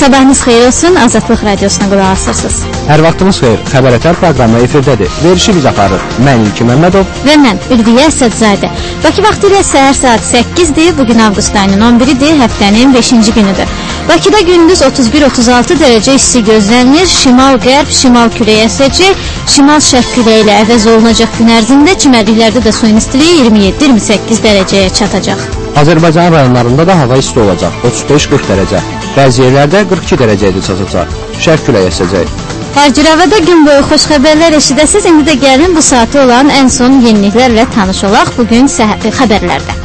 Sabahınız xeyir olsun, Azadlıq Radiosuna qulaq asırsınız. Hər vaxtınız xeyir, xəbərətər proqramı efirdədir. Verişi biz aparır. Mən İlki Məmmədov və mən Ülviyə Əsədzadə. Bakı vaxtı ilə səhər saat 8-dir, bugün avqust ayının 11-dir, həftənin 5-ci günüdür. Bakıda gündüz 31-36 dərəcə isti gözlənilir, şimal-qərb, şimal küləyə əsəcək, şimal-şərq küləyə ilə əvəz olunacaq gün ərzində, çimərliklərdə də suyun istiliyi 27-28 dərəcəyə çatacaq. Azərbaycan rayonlarında da hava isti olacaq, 35-40 dərəcə. Bəzi yerlərdə 42 dərəcəyə çatacaq, şərq küləyə əsəcək. Harciravada gün boyu xoş xəbərlər eşidəsiz. İndi də gəlin bu saatı olan ən son yeniliklərlə tanış olaq bugün xəbərlərdə.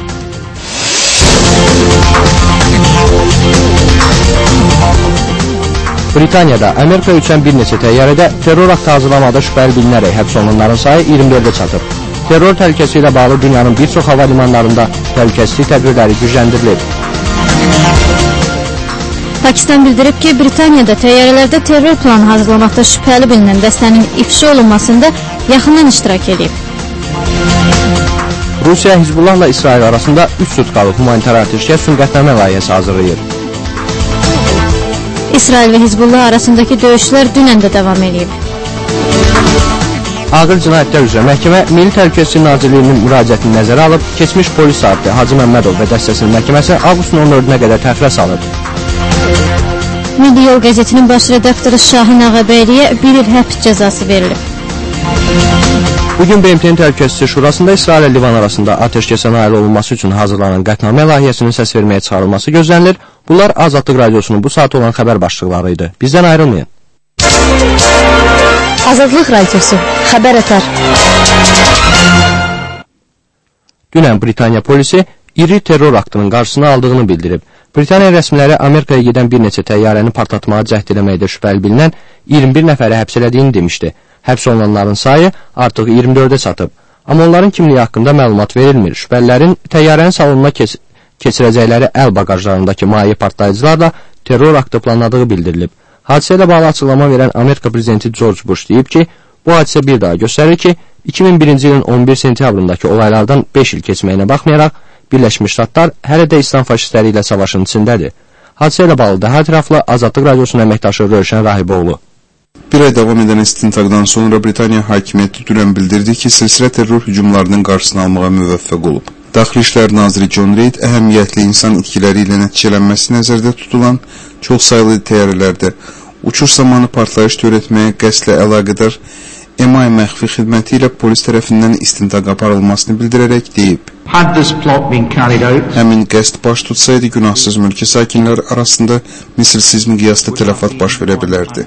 Britaniyada Amerika üçün bir neçə təyyarədə terror aktı hazırlamada şübhəli bilinərək həbs olunanların sayı 24-ə çatıb. Terror təhlükəsi ilə bağlı dünyanın bir çox hava limanlarında təhlükəsizlik tədbirləri gücləndirilib. Pakistan bildirib ki, Britaniyada təyyarələrdə terror planı hazırlamaqda şübhəli bilinən dəstənin ifşa olunmasında yaxından iştirak edib. Rusiya Hizbullahla İsrail arasında 3 sutkalıq humanitar atəşkəs sünqətnamə layihəsi hazırlayır. İsrail və Hizbullah arasındakı döyüşlər dünən də davam edib. Ağır cinayətlər üzrə məhkəmə Milli Təhlükəsizlik Nazirliyinin müraciətini nəzərə alıb, keçmiş polis zabiti Hacı Məmmədov və dəstəsinin məhkəməsi avqustun 14-nə qədər təxirə salıb. Milli Yol qəzetinin baş redaktoru Şahin Ağabəyliyə 1 il həbs cəzası verilib. Bugün BMT-nin Təhlükəsizlik Şurasında İsrail ilə Livan arasında atəşkəsə nail olunması üçün hazırlanan qətnamə layihəsinin səs verməyə çıxarılması gözlənilir. Bunlar Azadlıq Radiosunun bu saat olan xəbər başlıqları idi. Bizdən ayrılmayın. Azadlıq Radiosu, xəbər ətar. Dünən Britaniya polisi iri terror aktının qarşısını aldığını bildirib. Britaniya rəsmiləri Amerikaya gedən bir neçə təyyarəni partlatmağa cəhd eləməkdə şübhəli bilinən 21 nəfəri həbs elədiyini demişdi. Həbs olunanların sayı artıq 24-ə çatıb. Amma onların kimliyi haqqında məlumat verilmir. Şübhəlilərin təyyarənin salonuna keçirəcəkləri əl bagajlarındakı maye partlayıcılarla terror aktı planladığı bildirilib. Hadisə ilə bağlı açıqlama verən Amerika prezidenti George Bush deyib ki, bu hadisə bir daha göstərir ki, 2001-ci ilin 11 sentyabrındakı olaylardan 5 il keçməyinə baxmayaraq, Birləşmiş Ştatlar hələ də İslam faşistləri ilə savaşın içindədir. Hadisə ilə bağlı daha ətraflı Azadlıq Radiosunun əməkdaşı Rövşən Rahiboğlu. Bir ay davam edən istintaqdan sonra Britaniya hakimiyyəti dünən bildirdi ki, silsilə terror hücumlarının qarşısını almağa müvəffəq olub. Daxili İşlər naziri John Reid əhəmiyyətli insan itkiləri ilə nəticələnməsi nəzərdə tutulan çox sayılı təyyarələrdə uçuş zamanı partlayış törətməyə qəsdlə əlaqədar MI məxfi xidməti ilə polis tərəfindən istintaq aparılmasını bildirərək deyib. Həmin qəsd baş tutsaydı, günahsız mülki sakinlər arasında misilsiz miqyasda tələfat baş verə bilərdi.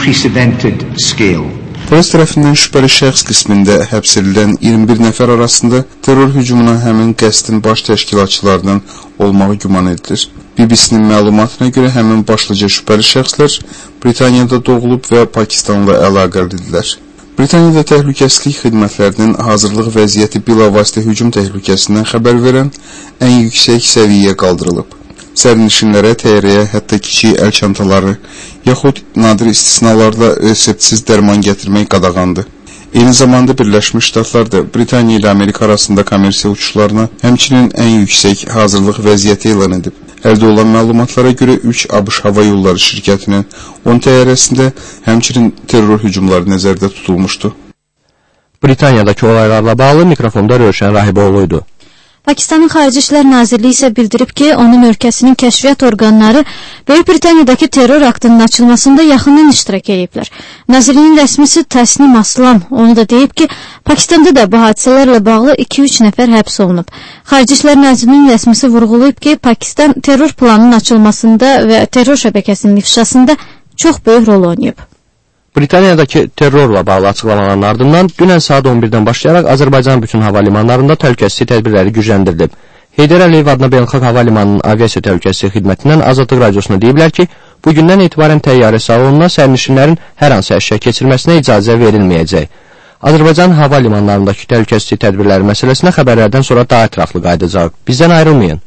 Polis tərəfindən şübhəli şəxs qismində həbs edilən 21 nəfər arasında terror hücumuna həmin qəsdin baş təşkilatçılarından olmağı güman edilir. BBC-nin məlumatına görə həmin başlıca şübhəli şəxslər Britaniyada doğulub və Pakistanla əlaqəlidirlər. Britaniyada təhlükəsizlik xidmətlərinin hazırlıq vəziyyəti bilavasitə hücum təhlükəsindən xəbər verən ən yüksək səviyyəyə qaldırılıb. Sərnişinlərə, təyyarəyə, hətta kiçik əl çantaları, yaxud nadir istisnalarla reseptsiz dərman gətirmək qadağandır. Eyni zamanda Birləşmiş Ştatlar da Britaniya ilə Amerika arasında kommersiya uçuşlarına həmçinin ən yüksək hazırlıq vəziyyəti elan edib. Əldə olan məlumatlara görə 3 ABŞ hava yolları şirkətinin 10 təyyarəsində həmçinin terror hücumları nəzərdə tutulmuşdu. Britaniyadakı olaylarla bağlı mikrofonda Rövşən Rahiboğlu'ydu. Pakistanın Xarici İşlər Nazirliyi isə bildirib ki, onun ölkəsinin kəşfiyyat orqanları Böyük Britaniyadakı terror aktının açılmasında yaxından iştirak ediblər. Nazirliyin rəsmisi Təsnim Aslam onu da deyib ki, Pakistanda da bu hadisələrlə bağlı 2-3 nəfər həbs olunub. Xarici İşlər Nazirliyinin rəsmisi vurğulayıb ki, Pakistan terror planının açılmasında və terror şəbəkəsinin ifşasında çox böyük rol oynayıb. Britaniyadakı terrorla bağlı açıqlamaların ardından dünən saat 11-dən başlayaraq Azərbaycan bütün hava limanlarında təhlükəsizlik tədbirləri gücləndirilib. Heydər Əliyev adına Beynəlxalq Hava Limanının aviasiya təhlükəsizlik xidmətindən Azadlıq Radiosuna deyiblər ki, bugündən etibarən təyyarə salonuna sərnişinlərin hər hansı əşya keçirməsinə icazə verilməyəcək. Azərbaycan hava limanlarındakı təhlükəsizlik tədbirləri məsələsinə xəbərlərdən sonra daha ətraflı qayıdacaq. Bizdən ayrılmayın.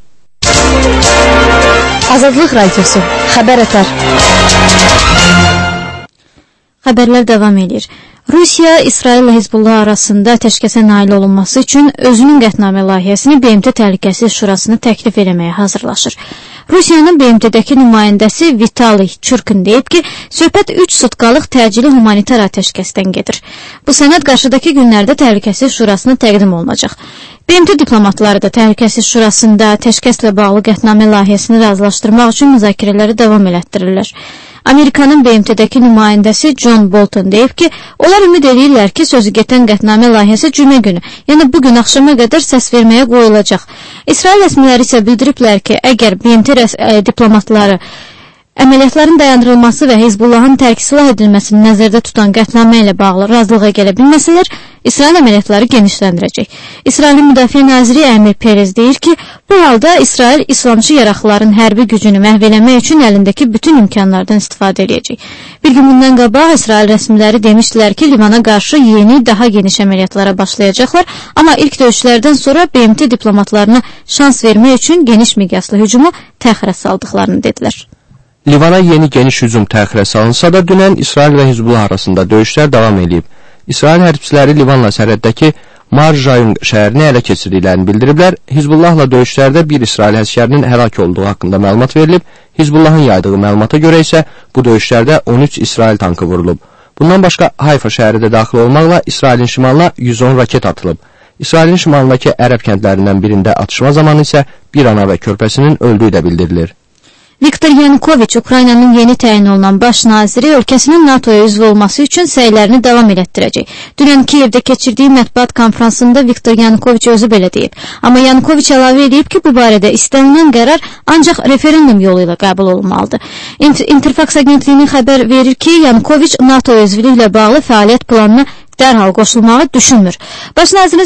Azadlıq Radiosu, xəbər ətar. Xəbərlər davam edir. Rusiya, İsrail və Hizbullah arasında atəşkəsə nail olunması üçün özünün qətnamə layihəsini BMT Təhlükəsizlik Şurasına təklif eləməyə hazırlaşır. Rusiyanın BMT-dəki nümayəndəsi Vitaliy Churkin deyib ki, söhbət 3 sutkalıq təcili humanitar atəşkəsdən gedir. Bu sənəd qarşıdakı günlərdə Təhlükəsizlik Şurasına təqdim olunacaq. BMT diplomatları da Təhlükəsizlik Şurasında atəşkəslə bağlı qətnamə layihəsini razılaşdırmaq üçün müzakirələri davam elətdirirlər. Amerikanın BMT-dəki nümayəndəsi John Bolton deyib ki, onlar ümid edirlər ki, sözü getən qətnamə layihəsi cümə günü, yəni bugün axşama qədər səs verməyə qoyulacaq. İsrail rəsmiləri isə bildiriblər ki, əgər BMT diplomatları əməliyyatların dayandırılması və Hizbullahın tərk silah edilməsini nəzərdə tutan qətnamə ilə bağlı razılığa gələ bilməsələr, İsrail əməliyyatları genişləndirəcək. İsrailin Müdafiə Naziri Əmir Perez deyir ki, bu halda İsrail İslamçı yaraqlıların hərbi gücünü məhv eləmək üçün əlindəki bütün imkanlardan istifadə edəcək. Bir gün bundan qabaq İsrail rəsmiləri demişdilər ki, Livana qarşı yeni, daha geniş əməliyyatlara başlayacaqlar, amma ilk döyüşlərdən sonra BMT diplomatlarına şans vermək üçün geniş miqyaslı hücumu təxirə saldıqlarını dedilər. Livana yeni geniş hücum təxirə salınsa da dünən İsrail və Hizbullah arasında döyüşlər davam edib. İsrail hərbçiləri Livanla sərhəddəki Marjayun şəhərini ələ keçirdiklərini bildiriblər. Hizbullahla döyüşlərdə bir İsrail həskərinin həlak olduğu haqqında məlumat verilib. Hizbullahın yaydığı məlumata görə isə bu döyüşlərdə 13 İsrail tankı vurulub. Bundan başqa Hayfa şəhəri də daxil olmaqla İsrailin şimalına 110 raket atılıb. İsrailin şimalındakı ərəb kəndlərindən birində atışma zamanı isə bir ana və körpəsinin öldüyü də bildirilir. Viktor Yanukoviç, Ukraynanın yeni təyin olunan baş naziri, ölkəsinin NATO-ya üzv olması üçün səylərini davam elətdirəcək. Dünən Kiyevdə keçirdiyi mətbuat konfransında Viktor Yanukoviç özü belə deyib. Amma Yanukoviç əlavə edib ki, bu barədə istənilən qərar ancaq referendum yolu ilə qəbul olunmalıdır. Interfax agentliyinin xəbər verir ki, Yanukoviç NATO üzvlüklə bağlı fəaliyyət planına dərhal qoşulmağı düşünmür. Baş nazirin